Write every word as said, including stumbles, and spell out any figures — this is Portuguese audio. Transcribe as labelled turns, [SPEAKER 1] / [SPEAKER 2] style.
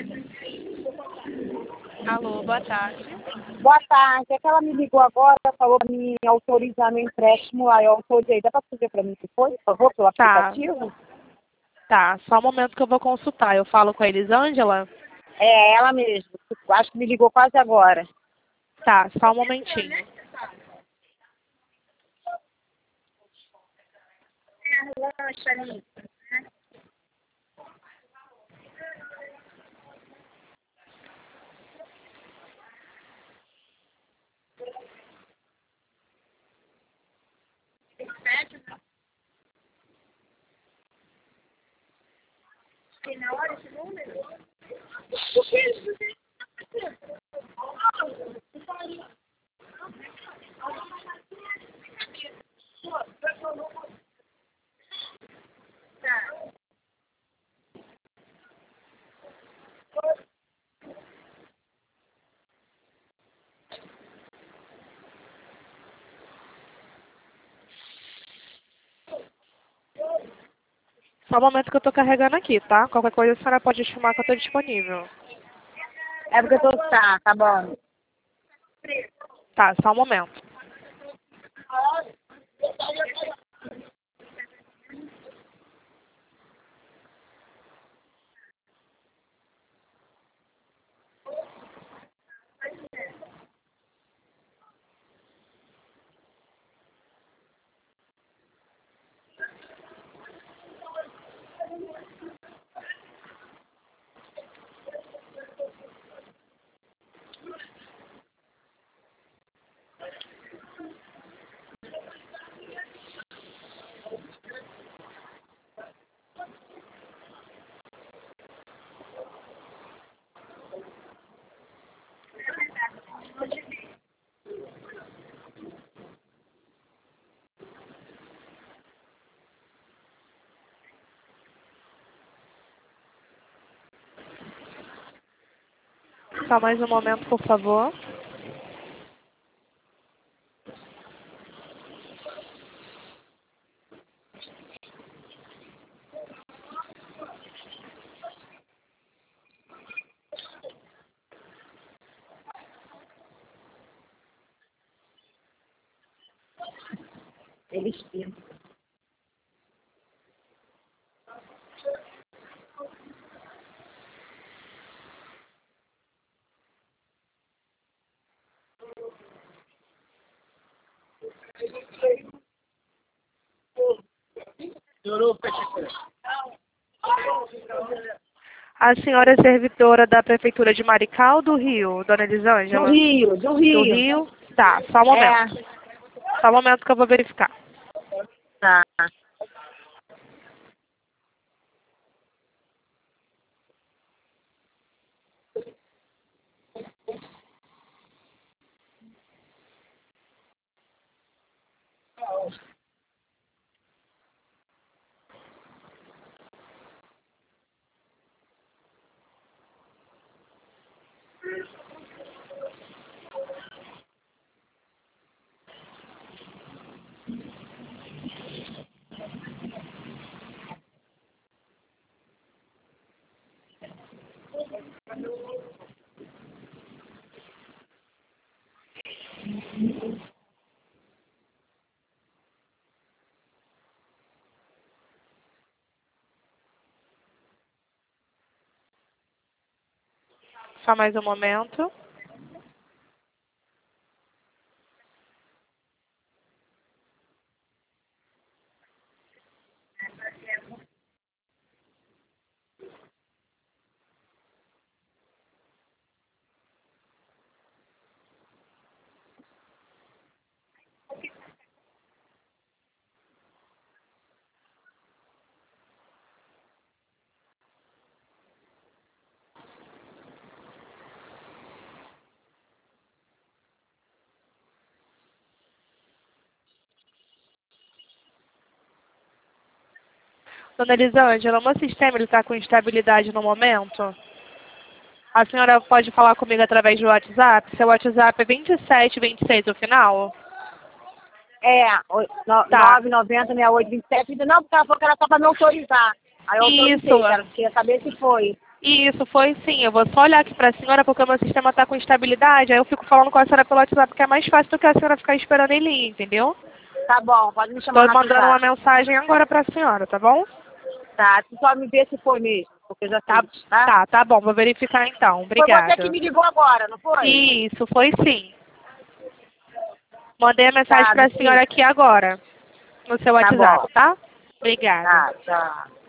[SPEAKER 1] Alô, boa tarde.
[SPEAKER 2] Boa tarde. É que ela me ligou agora, falou para me autorizar meu empréstimo lá. Eu autorizei. Dá para fazer para mim, se foi, por favor, pelo
[SPEAKER 1] Tá,
[SPEAKER 2] aplicativo?
[SPEAKER 1] tá. Só um momento que eu vou consultar. Eu falo com a Elisângela?
[SPEAKER 2] É, ela mesmo. Acho que me ligou quase agora.
[SPEAKER 1] Tá, só um momentinho. Só um momento que eu tô carregando aqui, tá? Qualquer coisa a senhora pode chamar que eu tô disponível.
[SPEAKER 2] É porque eu tô... Tá, tá bom.
[SPEAKER 1] Tá, só um momento. Só mais um momento, por favor.
[SPEAKER 2] Eles viram.
[SPEAKER 1] A senhora é servidora da Prefeitura de Maricá do Rio, dona Elisângela?
[SPEAKER 2] Do Rio, do Rio.
[SPEAKER 1] Do Rio? Tá, só um momento.
[SPEAKER 2] É.
[SPEAKER 1] Só um momento que eu vou verificar.
[SPEAKER 2] Tá.
[SPEAKER 1] Só mais um momento. Dona Elisângela, o meu sistema está com instabilidade no momento. A senhora pode falar comigo através do WhatsApp? Seu WhatsApp é vinte e sete vinte e seis o final?
[SPEAKER 2] É, oi- no-
[SPEAKER 1] Tá.
[SPEAKER 2] nove noventa, sessenta e oito, vinte e sete. Não, porque ela falou que era só para me autorizar. Aí eu autorizei,
[SPEAKER 1] Isso.
[SPEAKER 2] cara. Queria saber se foi.
[SPEAKER 1] Isso, foi sim. Eu vou só olhar aqui pra senhora porque o meu sistema tá com instabilidade. Aí eu fico falando com a senhora pelo WhatsApp, porque é mais fácil do que a senhora ficar esperando em linha, entendeu?
[SPEAKER 2] Tá bom, pode me chamar
[SPEAKER 1] Estou
[SPEAKER 2] no
[SPEAKER 1] mandando uma
[SPEAKER 2] WhatsApp.
[SPEAKER 1] mensagem agora pra senhora, tá bom?
[SPEAKER 2] Tá, tu só me vê se foi mesmo, porque eu já
[SPEAKER 1] Tá,
[SPEAKER 2] fiz, tá?
[SPEAKER 1] tá, tá bom. Vou verificar então.
[SPEAKER 2] Foi você que
[SPEAKER 1] Obrigada.
[SPEAKER 2] me ligou agora, não foi?
[SPEAKER 1] Isso, foi sim. Mandei a mensagem
[SPEAKER 2] Tá,
[SPEAKER 1] pra
[SPEAKER 2] me
[SPEAKER 1] senhora aqui agora. No seu
[SPEAKER 2] Tá
[SPEAKER 1] WhatsApp,
[SPEAKER 2] bom.
[SPEAKER 1] tá? Obrigada.
[SPEAKER 2] Tá, tchau.